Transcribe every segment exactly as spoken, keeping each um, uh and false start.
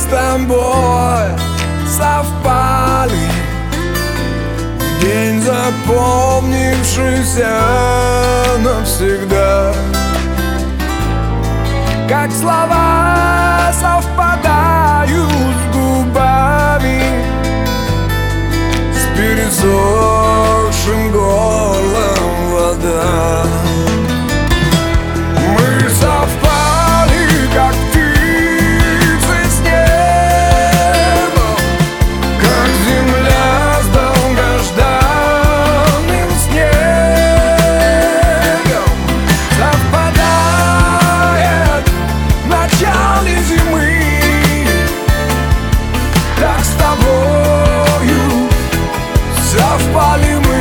тобой совпали в день, запомнившийся навсегда. Как слова совпадают с губами, с пересохшим горлом вода. Мы совпали, как птицы с небом, как земля с долгожданным снегом. Совпадает в начале зимы, так с тобою совпали мы.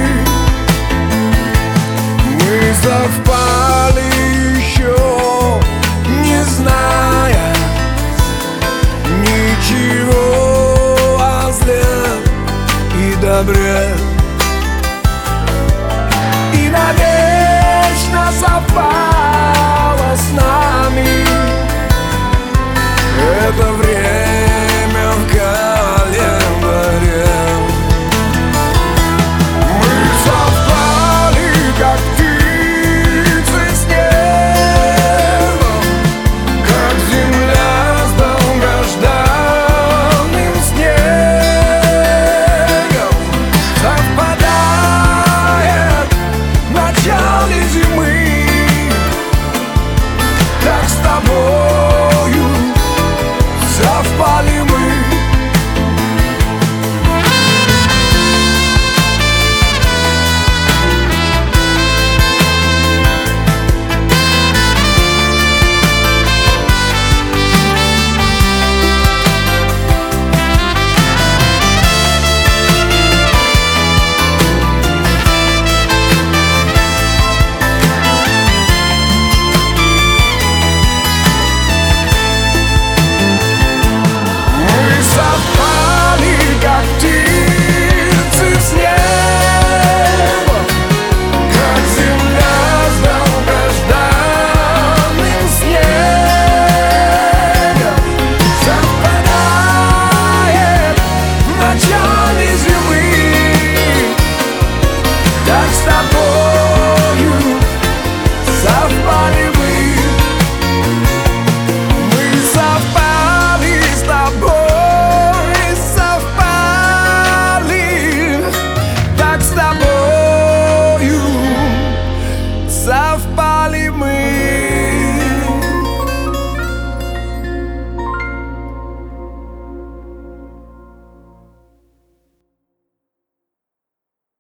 Мы совпали еще не зная ничего о зле и добре, и навечно совпало с нами это время в календаре. Мы совпали, как птицы с небом, как земля с долгожданным снегом. Совпадает в начале зимы, так с тобою совпали